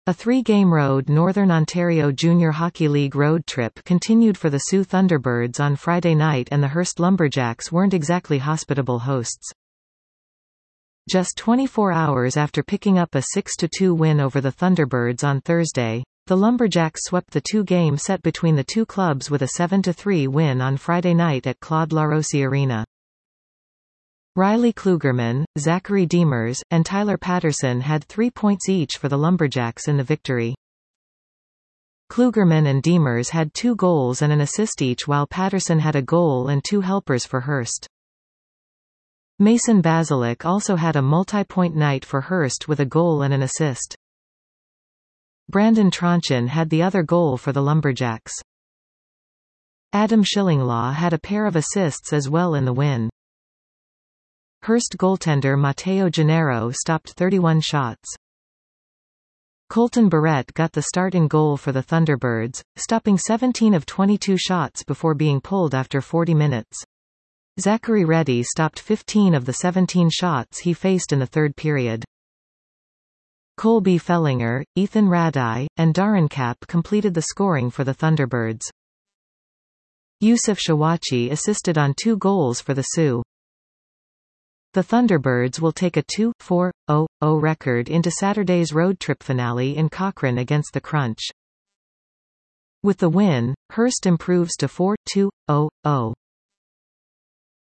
A three-game road Northern Ontario Junior Hockey League road trip continued for the Sioux Thunderbirds on Friday night, and the Hearst Lumberjacks weren't exactly hospitable hosts. Just 24 hours after picking up a 6-2 win over the Thunderbirds on Thursday, the Lumberjacks swept the two-game set between the two clubs with a 7-3 win on Friday night at Claude Larossi Arena. Riley Klugerman, Zachary Demers, and Tyler Patterson had 3 points each for the Lumberjacks in the victory. Klugerman and Demers had 2 goals and an assist each, while Patterson had a goal and 2 helpers for Hearst. Mason Basilek also had a multi-point night for Hearst with a goal and an assist. Brandon Tronchen had the other goal for the Lumberjacks. Adam Schillinglaw had a pair of assists as well in the win. Hearst goaltender Matteo Gennaro stopped 31 shots. Colton Barrett got the start in goal for the Thunderbirds, stopping 17 of 22 shots before being pulled after 40 minutes. Zachary Reddy stopped 15 of the 17 shots he faced in the third period. Colby Fellinger, Ethan Radai, and Darren Kapp completed the scoring for the Thunderbirds. Yusuf Shawachi assisted on 2 goals for the Sioux. The Thunderbirds will take a 2-4-0-0 record into Saturday's road trip finale in Cochrane against the Crunch. With the win, Hearst improves to 4-2-0-0.